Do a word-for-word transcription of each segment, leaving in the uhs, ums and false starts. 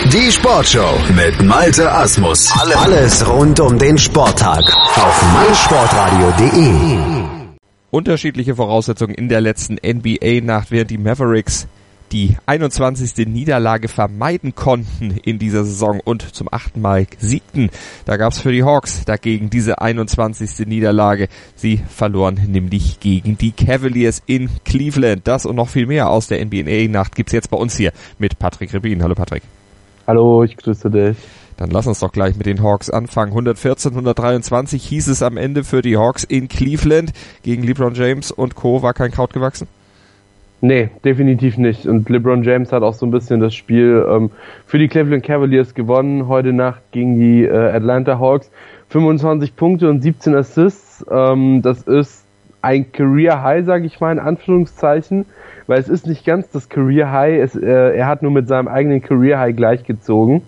Die Sportshow mit Malte Asmus. Alles rund um den Sporttag auf meinsportradio punkt de. Unterschiedliche Voraussetzungen in der letzten N B A-Nacht, während die Mavericks die einundzwanzigste Niederlage vermeiden konnten in dieser Saison und zum achten Mal siegten. Da gab's für die Hawks dagegen diese einundzwanzigste Niederlage. Sie verloren nämlich gegen die Cavaliers in Cleveland. Das und noch viel mehr aus der N B A-Nacht gibt's jetzt bei uns hier mit Patrick Rebin. Hallo Patrick. Hallo, ich grüße dich. Dann lass uns doch gleich mit den Hawks anfangen. hundertvierzehn, hundertdreiundzwanzig hieß es am Ende für die Hawks in Cleveland. Gegen LeBron James und Co. war kein Kraut gewachsen? Nee, definitiv nicht. Und LeBron James hat auch so ein bisschen das Spiel ähm, für die Cleveland Cavaliers gewonnen. Heute Nacht gegen die äh, Atlanta Hawks. fünfundzwanzig Punkte und siebzehn Assists. Ähm, das ist ein Career High, sage ich mal in Anführungszeichen. Weil es ist nicht ganz das Career High. Es, äh, er hat nur mit seinem eigenen Career High gleichgezogen.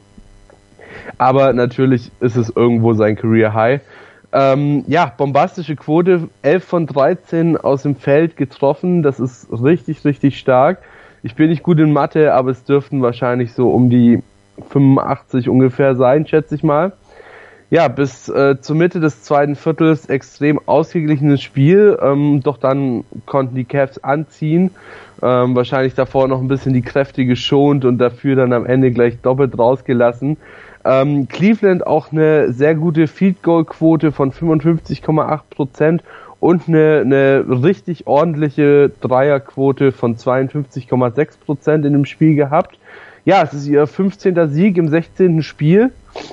Aber natürlich ist es irgendwo sein Career High. Ähm, ja, bombastische Quote, elf von dreizehn aus dem Feld getroffen, das ist richtig, richtig stark. Ich bin nicht gut in Mathe, aber es dürften wahrscheinlich so um die fünfundachtzig ungefähr sein, schätze ich mal. Ja, bis äh, zur Mitte des zweiten Viertels extrem ausgeglichenes Spiel, ähm, doch dann konnten die Cavs anziehen, ähm, wahrscheinlich davor noch ein bisschen die Kräfte geschont und dafür dann am Ende gleich doppelt rausgelassen. Ähm, Cleveland auch eine sehr gute Field-Goal-Quote von fünfundfünfzig Komma acht Prozent und eine, eine richtig ordentliche Dreierquote von zweiundfünfzig Komma sechs Prozent in dem Spiel gehabt. Ja, es ist ihr fünfzehnter Sieg im sechzehnten Spiel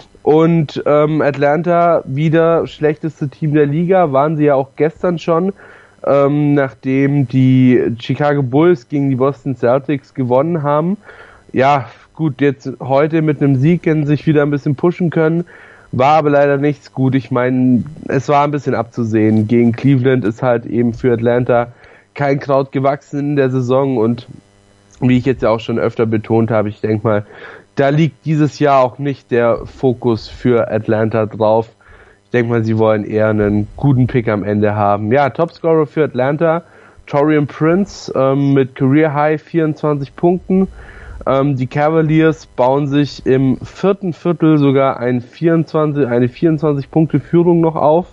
und ähm, Atlanta wieder schlechteste Team der Liga, waren sie ja auch gestern schon, ähm, nachdem die Chicago Bulls gegen die Boston Celtics gewonnen haben. Ja, gut, jetzt heute mit einem Sieg können sich wieder ein bisschen pushen können, war aber leider nichts gut. Ich meine, es war ein bisschen abzusehen. Gegen Cleveland ist halt eben für Atlanta kein Kraut gewachsen in der Saison und wie ich jetzt ja auch schon öfter betont habe, ich denke mal, da liegt dieses Jahr auch nicht der Fokus für Atlanta drauf. Ich denke mal, sie wollen eher einen guten Pick am Ende haben. Ja, Topscorer für Atlanta, Taurean Prince ähm, mit Career High vierundzwanzig Punkten. Die Cavaliers bauen sich im vierten Viertel sogar ein vierundzwanzig, eine vierundzwanzig-Punkte-Führung noch auf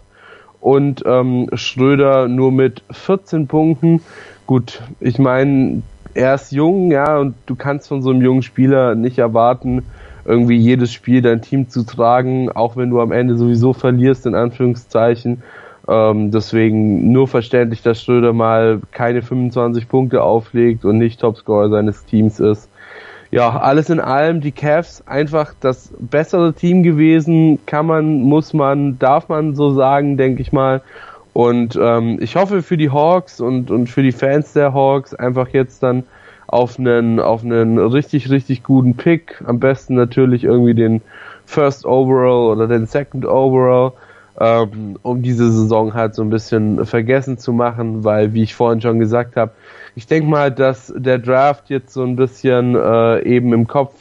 und ähm, Schröder nur mit vierzehn Punkten. Gut, ich meine, er ist jung, ja, und du kannst von so einem jungen Spieler nicht erwarten, irgendwie jedes Spiel dein Team zu tragen, auch wenn du am Ende sowieso verlierst, in Anführungszeichen. Ähm, deswegen nur verständlich, dass Schröder mal keine fünfundzwanzig Punkte auflegt und nicht Topscorer seines Teams ist. Ja, alles in allem, die Cavs einfach das bessere Team gewesen, kann man, muss man, darf man so sagen, denke ich mal. Und ähm, ich hoffe für die Hawks und und für die Fans der Hawks einfach jetzt dann auf einen auf einen richtig, richtig guten Pick, am besten natürlich irgendwie den First Overall oder den Second Overall, ähm, um diese Saison halt so ein bisschen vergessen zu machen, weil, wie ich vorhin schon gesagt habe, ich denke mal, dass der Draft jetzt so ein bisschen äh, eben im Kopf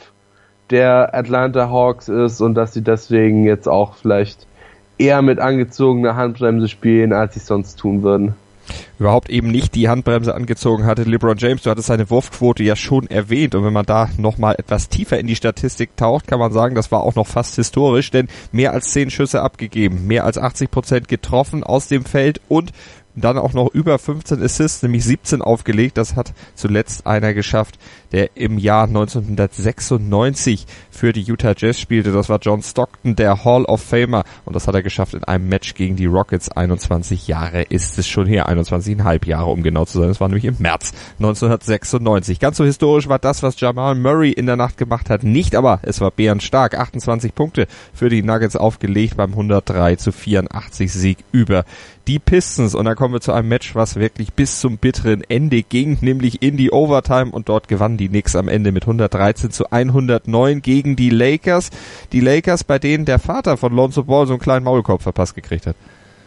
der Atlanta Hawks ist und dass sie deswegen jetzt auch vielleicht eher mit angezogener Handbremse spielen, als sie es sonst tun würden. Überhaupt eben nicht die Handbremse angezogen hatte LeBron James. Du hattest seine Wurfquote ja schon erwähnt und wenn man da nochmal etwas tiefer in die Statistik taucht, kann man sagen, das war auch noch fast historisch, denn mehr als zehn Schüsse abgegeben, mehr als achtzig Prozent getroffen aus dem Feld und dann auch noch über fünfzehn Assists, nämlich siebzehn aufgelegt. Das hat zuletzt einer geschafft, der im Jahr neunzehnhundertsechsundneunzig für die Utah Jazz spielte. Das war John Stockton, der Hall of Famer. Und das hat er geschafft in einem Match gegen die Rockets. einundzwanzig Jahre ist es schon her. einundzwanzig Komma fünf Jahre, um genau zu sein. Das war nämlich im März neunzehnhundertsechsundneunzig. Ganz so historisch war das, was Jamal Murray in der Nacht gemacht hat. Nicht, aber es war bärenstark. achtundzwanzig Punkte für die Nuggets aufgelegt beim hundertdrei zu vierundachtzig Sieg über die Pistons. Und dann kommen wir zu einem Match, was wirklich bis zum bitteren Ende ging, nämlich in die Overtime, und dort gewannen die Knicks am Ende mit hundertdreizehn zu hundertneun gegen die Lakers. Die Lakers, bei denen der Vater von Lonzo Ball so einen kleinen Maulkorb verpasst gekriegt hat.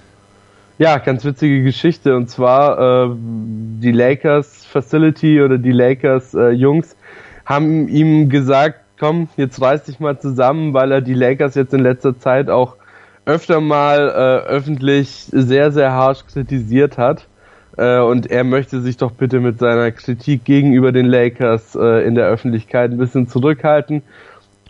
Ja, ganz witzige Geschichte, und zwar äh, die Lakers Facility oder die Lakers äh, Jungs haben ihm gesagt, komm, jetzt reiß dich mal zusammen, weil er die Lakers jetzt in letzter Zeit auch öfter mal äh, öffentlich sehr, sehr harsch kritisiert hat. Äh, und er möchte sich doch bitte mit seiner Kritik gegenüber den Lakers äh, in der Öffentlichkeit ein bisschen zurückhalten.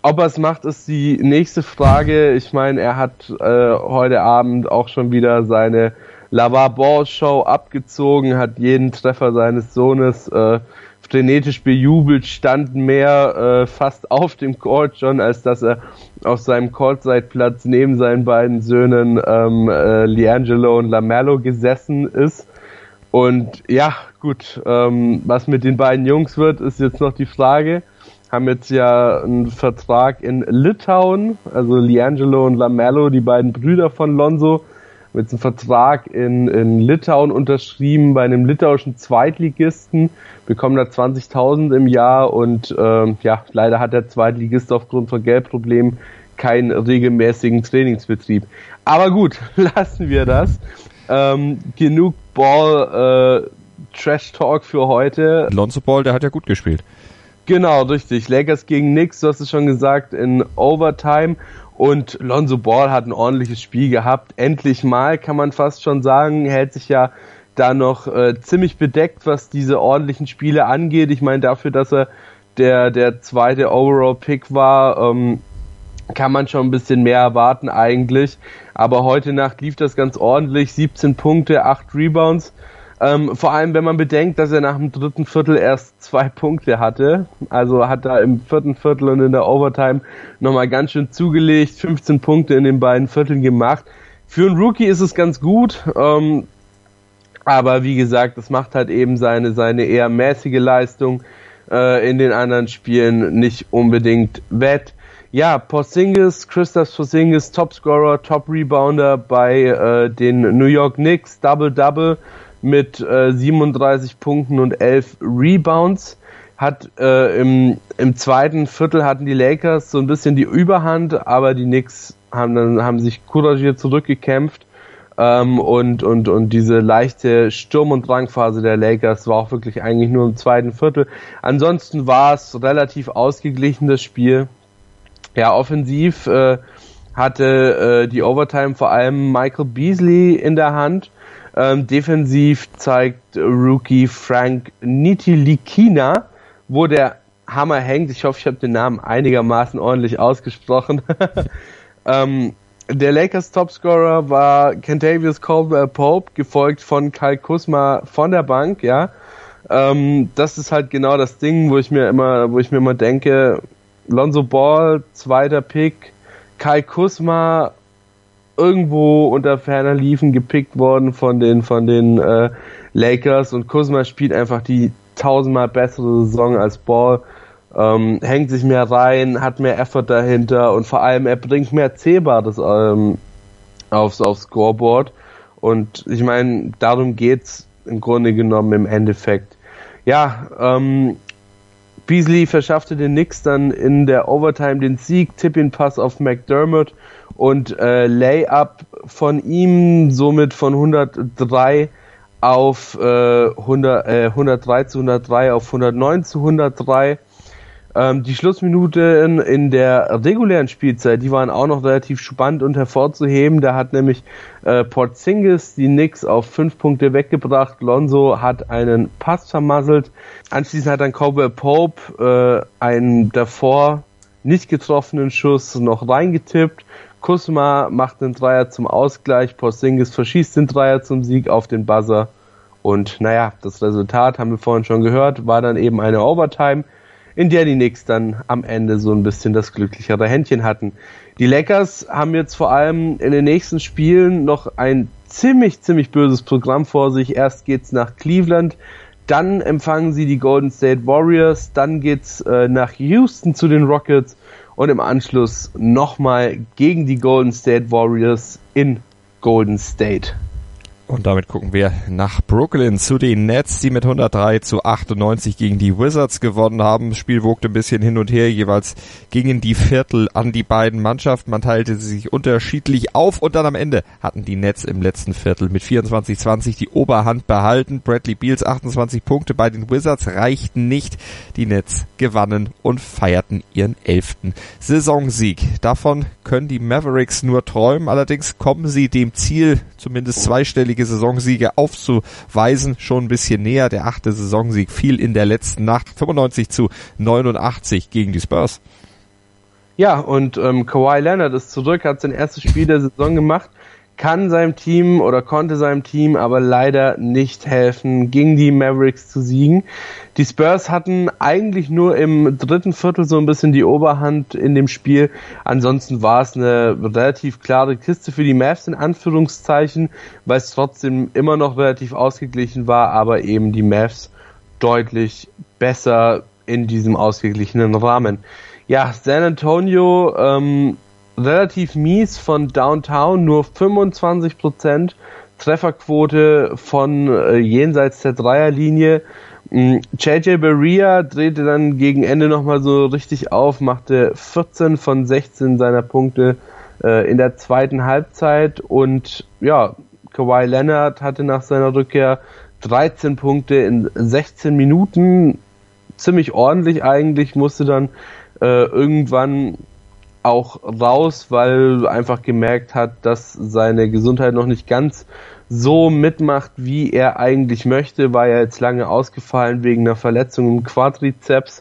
Ob er es macht, ist die nächste Frage. Ich meine, er hat äh, heute Abend auch schon wieder seine LaVar Ball Show abgezogen, hat jeden Treffer seines Sohnes äh, frenetisch bejubelt, stand mehr äh, fast auf dem Court schon, als dass er auf seinem Courtside-Platz neben seinen beiden Söhnen ähm, äh, LiAngelo und LaMelo gesessen ist. Und ja, gut, ähm, was mit den beiden Jungs wird, ist jetzt noch die Frage. Haben jetzt ja einen Vertrag in Litauen, also LiAngelo und LaMelo, die beiden Brüder von Lonzo, mit einem Vertrag in, in Litauen unterschrieben bei einem litauischen Zweitligisten, bekommen da zwanzigtausend im Jahr und ähm, ja, leider hat der Zweitligist aufgrund von Geldproblemen keinen regelmäßigen Trainingsbetrieb. Aber gut, lassen wir das. Ähm, genug Ball äh, Trash Talk für heute. Lonzo Ball, der hat ja gut gespielt. Genau, richtig. Lakers gegen Knicks, du hast es schon gesagt, in Overtime. Und Lonzo Ball hat ein ordentliches Spiel gehabt. Endlich mal, kann man fast schon sagen. Hält sich ja da noch äh, ziemlich bedeckt, was diese ordentlichen Spiele angeht. Ich meine, dafür, dass er der der zweite Overall-Pick war, ähm, kann man schon ein bisschen mehr erwarten eigentlich. Aber heute Nacht lief das ganz ordentlich. siebzehn Punkte, acht Rebounds. Ähm, vor allem, wenn man bedenkt, dass er nach dem dritten Viertel erst zwei Punkte hatte. Also hat er im vierten Viertel und in der Overtime nochmal ganz schön zugelegt, fünfzehn Punkte in den beiden Vierteln gemacht. Für einen Rookie ist es ganz gut, ähm, aber wie gesagt, das macht halt eben seine, seine eher mäßige Leistung äh, in den anderen Spielen nicht unbedingt wett. Ja, Porzingis, Kristaps Porzingis, Topscorer, Top-Rebounder bei äh, den New York Knicks, Double-Double mit äh, siebenunddreißig Punkten und elf Rebounds. Hat äh, im, im zweiten Viertel hatten die Lakers so ein bisschen die Überhand, aber die Knicks haben dann haben sich couragiert zurückgekämpft ähm, und und und diese leichte Sturm- und Drangphase der Lakers war auch wirklich eigentlich nur im zweiten Viertel. Ansonsten war es relativ ausgeglichen, das Spiel. Ja, offensiv äh, hatte äh, die Overtime vor allem Michael Beasley in der Hand. Ähm, defensiv zeigt Rookie Frank Ntilikina, wo der Hammer hängt. Ich hoffe, ich habe den Namen einigermaßen ordentlich ausgesprochen. ähm, der Lakers Topscorer war Kentavious Caldwell-Pope, gefolgt von Kyle Kuzma von der Bank. Ja, ähm, das ist halt genau das Ding, wo ich mir immer, wo ich mir immer denke, Lonzo Ball, zweiter Pick, Kyle Kuzma irgendwo unter ferner Liefen gepickt worden von den von den äh, Lakers und Kuzma spielt einfach die tausendmal bessere Saison als Ball, ähm, hängt sich mehr rein, hat mehr Effort dahinter und vor allem er bringt mehr Zählbares ähm, aufs, aufs Scoreboard und ich meine, darum geht's im Grunde genommen im Endeffekt. Ja, ähm, Beasley verschaffte den Knicks dann in der Overtime den Sieg, Tip-in-Pass auf McDermott und äh, Layup von ihm, somit von hundertdrei auf äh, hundert, äh, hundertdrei zu hundertdrei auf hundertneun zu hundertdrei. Ähm, die Schlussminuten in der regulären Spielzeit, die waren auch noch relativ spannend und hervorzuheben. Da hat nämlich äh, Porzingis die Knicks auf fünf Punkte weggebracht. Lonzo hat einen Pass vermasselt. Anschließend hat dann Caldwell-Pope äh, einen davor nicht getroffenen Schuss noch reingetippt. Kuzma macht den Dreier zum Ausgleich. Porzingis verschießt den Dreier zum Sieg auf den Buzzer. Und naja, das Resultat, haben wir vorhin schon gehört, war dann eben eine Overtime, in der die Knicks dann am Ende so ein bisschen das glücklichere Händchen hatten. Die Lakers haben jetzt vor allem in den nächsten Spielen noch ein ziemlich, ziemlich böses Programm vor sich. Erst geht's nach Cleveland, dann empfangen sie die Golden State Warriors, dann geht's äh, nach Houston zu den Rockets und im Anschluss nochmal gegen die Golden State Warriors in Golden State. Und damit gucken wir nach Brooklyn zu den Nets, die mit hundertdrei zu achtundneunzig gegen die Wizards gewonnen haben. Das Spiel wogte ein bisschen hin und her, jeweils gingen die Viertel an die beiden Mannschaften. Man teilte sich unterschiedlich auf und dann am Ende hatten die Nets im letzten Viertel mit vierundzwanzig zwanzig die Oberhand behalten. Bradley Beals achtundzwanzig Punkte bei den Wizards reichten nicht. Die Nets gewannen und feierten ihren elften Saisonsieg. Davon können die Mavericks nur träumen, allerdings kommen sie dem Ziel, zumindest zweistellige Saisonsiege aufzuweisen, schon ein bisschen näher. Der achte Saisonsieg fiel in der letzten Nacht fünfundneunzig zu neunundachtzig gegen die Spurs. Ja, und ähm, Kawhi Leonard ist zurück, hat sein erstes Spiel der Saison gemacht, kann seinem Team oder konnte seinem Team aber leider nicht helfen, gegen die Mavericks zu siegen. Die Spurs hatten eigentlich nur im dritten Viertel so ein bisschen die Oberhand in dem Spiel. Ansonsten war es eine relativ klare Kiste für die Mavs in Anführungszeichen, weil es trotzdem immer noch relativ ausgeglichen war, aber eben die Mavs deutlich besser in diesem ausgeglichenen Rahmen. Ja, San Antonio ähm, relativ mies von Downtown, nur fünfundzwanzig Prozent Trefferquote von äh, jenseits der Dreierlinie. J J Barea drehte dann gegen Ende nochmal so richtig auf, machte vierzehn von sechzehn seiner Punkte äh, in der zweiten Halbzeit und ja, Kawhi Leonard hatte nach seiner Rückkehr dreizehn Punkte in sechzehn Minuten, ziemlich ordentlich eigentlich, musste dann äh, irgendwann auch raus, weil einfach gemerkt hat, dass seine Gesundheit noch nicht ganz so mitmacht, wie er eigentlich möchte, war ja jetzt lange ausgefallen wegen einer Verletzung im Quadrizeps.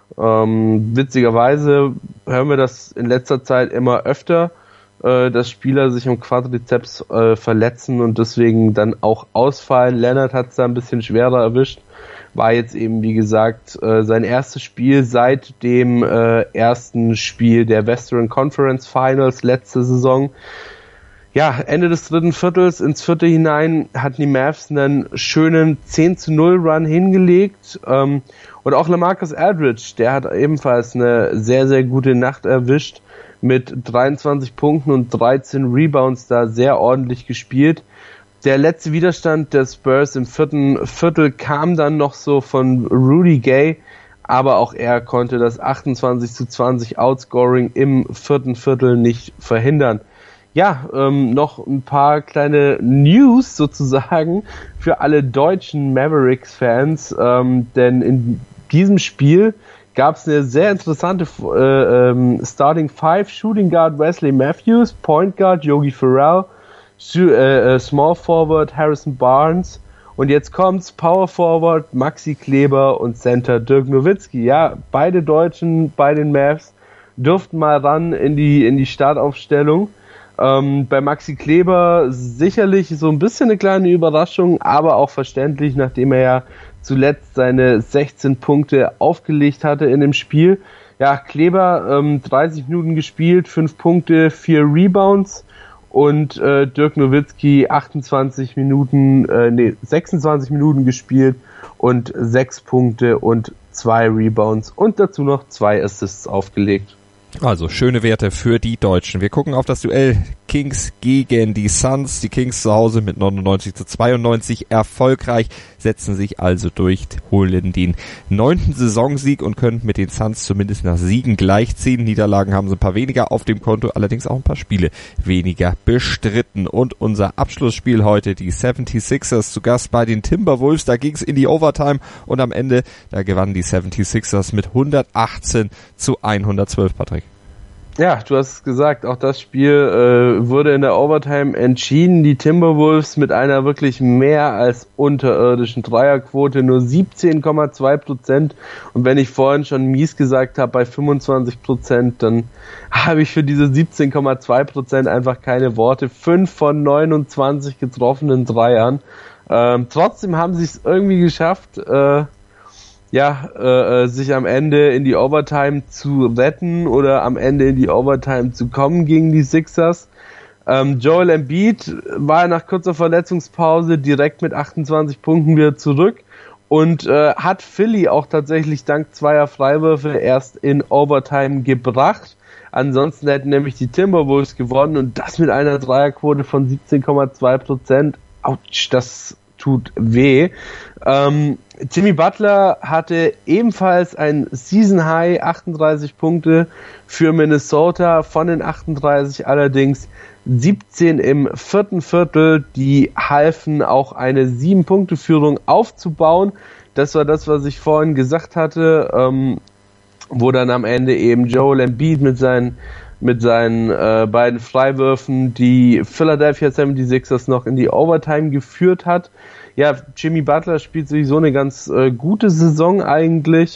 Ähm, witzigerweise hören wir das in letzter Zeit immer öfter, äh, dass Spieler sich im Quadrizeps äh, verletzen und deswegen dann auch ausfallen. Leonard hat es da ein bisschen schwerer erwischt. War jetzt eben, wie gesagt, äh, sein erstes Spiel seit dem äh, ersten Spiel der Western Conference Finals letzte Saison. Ja, Ende des dritten Viertels ins vierte hinein hatten die Mavs einen schönen zehn zu null Run hingelegt. Ähm, und auch LaMarcus Aldridge, der hat ebenfalls eine sehr, sehr gute Nacht erwischt mit dreiundzwanzig Punkten und dreizehn Rebounds, da sehr ordentlich gespielt. Der letzte Widerstand der Spurs im vierten Viertel kam dann noch so von Rudy Gay, aber auch er konnte das achtundzwanzig zu zwanzig Outscoring im vierten Viertel nicht verhindern. Ja, ähm, noch ein paar kleine News sozusagen für alle deutschen Mavericks-Fans, ähm, denn in diesem Spiel gab es eine sehr interessante äh, ähm, Starting Five: Shooting Guard Wesley Matthews, Point Guard Yogi Ferrell, Small Forward Harrison Barnes und jetzt kommt's Power Forward Maxi Kleber und Center Dirk Nowitzki. Ja, beide Deutschen bei den Mavs durften mal ran in die in die Startaufstellung. Ähm, bei Maxi Kleber sicherlich so ein bisschen eine kleine Überraschung, aber auch verständlich, nachdem er ja zuletzt seine sechzehn Punkte aufgelegt hatte in dem Spiel. Ja, Kleber ähm, dreißig Minuten gespielt, fünf Punkte, vier Rebounds. Und äh, Dirk Nowitzki achtundzwanzig Minuten, äh, nee, sechsundzwanzig Minuten gespielt und sechs Punkte und zwei Rebounds und dazu noch zwei Assists aufgelegt. Also schöne Werte für die Deutschen. Wir gucken auf das Duell Kings gegen die Suns. Die Kings zu Hause mit neunundneunzig zu zweiundneunzig erfolgreich, setzen sich also durch, holen den neunten Saisonsieg und können mit den Suns zumindest nach Siegen gleichziehen. Niederlagen haben sie ein paar weniger auf dem Konto, allerdings auch ein paar Spiele weniger bestritten. Und unser Abschlussspiel heute, die seventy-sixers zu Gast bei den Timberwolves. Da ging es in die Overtime und am Ende, da gewannen die seventy-sixers mit hundertachtzehn zu hundertzwölf, Patrick. Ja, du hast es gesagt, auch das Spiel äh, wurde in der Overtime entschieden. Die Timberwolves mit einer wirklich mehr als unterirdischen Dreierquote, nur siebzehn Komma zwei Prozent. Und wenn ich vorhin schon mies gesagt habe, bei fünfundzwanzig Prozent, dann habe ich für diese siebzehn Komma zwei Prozent einfach keine Worte. fünf von neunundzwanzig getroffenen Dreiern. Ähm, trotzdem haben sie es irgendwie geschafft, äh, ja, äh, sich am Ende in die Overtime zu retten oder am Ende in die Overtime zu kommen gegen die Sixers. Ähm, Joel Embiid war nach kurzer Verletzungspause direkt mit achtundzwanzig Punkten wieder zurück und äh, hat Philly auch tatsächlich dank zweier Freiwürfe erst in Overtime gebracht. Ansonsten hätten nämlich die Timberwolves gewonnen und das mit einer Dreierquote von siebzehn Komma zwei Prozent. Autsch, das tut weh. Ähm, Jimmy Butler hatte ebenfalls ein Season High, achtunddreißig Punkte für Minnesota, von den achtunddreißig allerdings siebzehn im vierten Viertel, die halfen auch eine sieben Punkte Führung aufzubauen. Das war das, was ich vorhin gesagt hatte, ähm, wo dann am Ende eben Joel Embiid mit seinen mit seinen äh, beiden Freiwürfen die Philadelphia seventy-sixers noch in die Overtime geführt hat. Ja, Jimmy Butler spielt sowieso eine ganz äh, gute Saison eigentlich.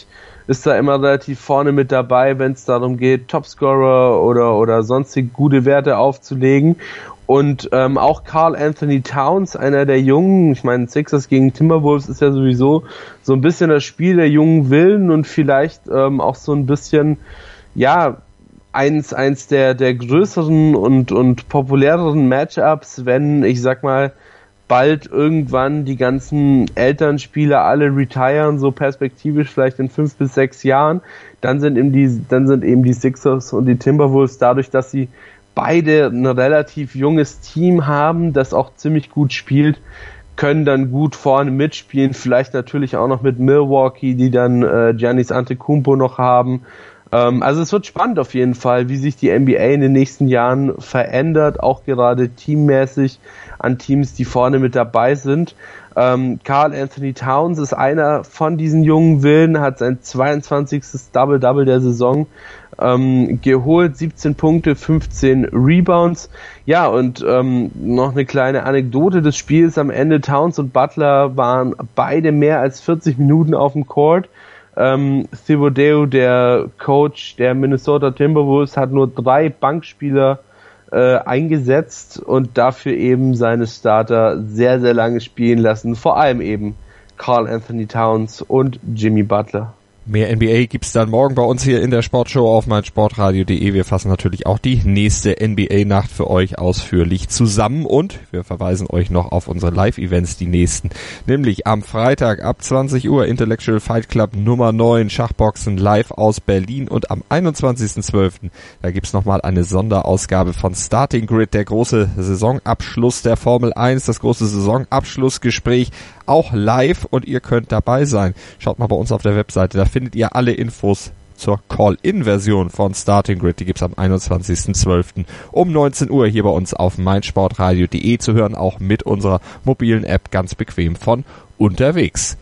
ist da immer relativ vorne mit dabei, wenn es darum geht, Topscorer oder, oder sonstige gute Werte aufzulegen. Und ähm, auch Karl Anthony Towns, einer der Jungen, ich meine Sixers gegen Timberwolves ist ja sowieso so ein bisschen das Spiel der jungen Wilden und vielleicht ähm, auch so ein bisschen, ja, eins, eins der, der größeren und, und populäreren Matchups, wenn, ich sag mal, bald irgendwann die ganzen Elternspieler alle retiren, so perspektivisch vielleicht in fünf bis sechs Jahren, dann sind eben die, dann sind eben die Sixers und die Timberwolves dadurch, dass sie beide ein relativ junges Team haben, das auch ziemlich gut spielt, können dann gut vorne mitspielen, vielleicht natürlich auch noch mit Milwaukee, die dann äh, Giannis Antetokounmpo noch haben. Ähm, also es wird spannend auf jeden Fall, wie sich die N B A in den nächsten Jahren verändert, auch gerade teammäßig an Teams, die vorne mit dabei sind. Ähm, Karl Anthony Towns ist einer von diesen jungen Wilden, hat sein zweiundzwanzigstes Double-Double der Saison ähm, geholt, siebzehn Punkte, fünfzehn Rebounds. Ja, und ähm, noch eine kleine Anekdote des Spiels am Ende. Towns und Butler waren beide mehr als vierzig Minuten auf dem Court. Ähm, Thibodeau, der Coach der Minnesota Timberwolves, hat nur drei Bankspieler äh, eingesetzt und dafür eben seine Starter sehr, sehr lange spielen lassen. Vor allem eben Karl Anthony Towns und Jimmy Butler. Mehr N B A gibt's dann morgen bei uns hier in der Sportshow auf meinsportradio punkt de. Wir fassen natürlich auch die nächste N B A-Nacht für euch ausführlich zusammen und wir verweisen euch noch auf unsere Live-Events, die nächsten. Nämlich am Freitag ab zwanzig Uhr Intellectual Fight Club Nummer neun, Schachboxen live aus Berlin und am einundzwanzigsten zwölften da gibt's nochmal eine Sonderausgabe von Starting Grid, der große Saisonabschluss der Formel eins, das große Saisonabschlussgespräch, auch live und ihr könnt dabei sein. Schaut mal bei uns auf der Webseite, da findet ihr alle Infos zur Call-In-Version von Starting Grid. Die gibt's am einundzwanzigsten zwölften um neunzehn Uhr hier bei uns auf meinsportradio punkt de zu hören, auch mit unserer mobilen App ganz bequem von unterwegs.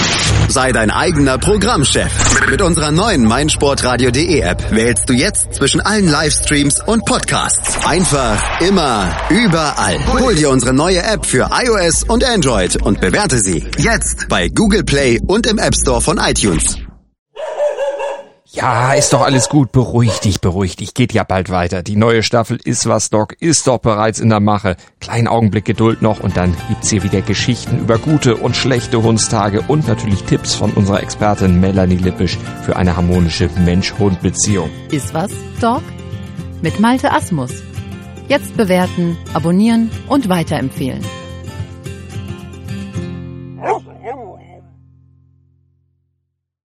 Sei dein eigener Programmchef. Mit unserer neuen meinsportradio punkt de App wählst du jetzt zwischen allen Livestreams und Podcasts. Einfach, immer, überall. Hol dir unsere neue App für iOS und Android und bewerte sie jetzt bei Google Play und im App Store von iTunes. Ja, ist doch alles gut. Beruhig dich, beruhig dich. Geht ja bald weiter. Die neue Staffel Ist was, Doc ist doch bereits in der Mache. Kleinen Augenblick Geduld noch und dann gibt's hier wieder Geschichten über gute und schlechte Hundstage und natürlich Tipps von unserer Expertin Melanie Lippisch für eine harmonische Mensch-Hund-Beziehung. Ist was, Doc? Mit Malte Asmus. Jetzt bewerten, abonnieren und weiterempfehlen.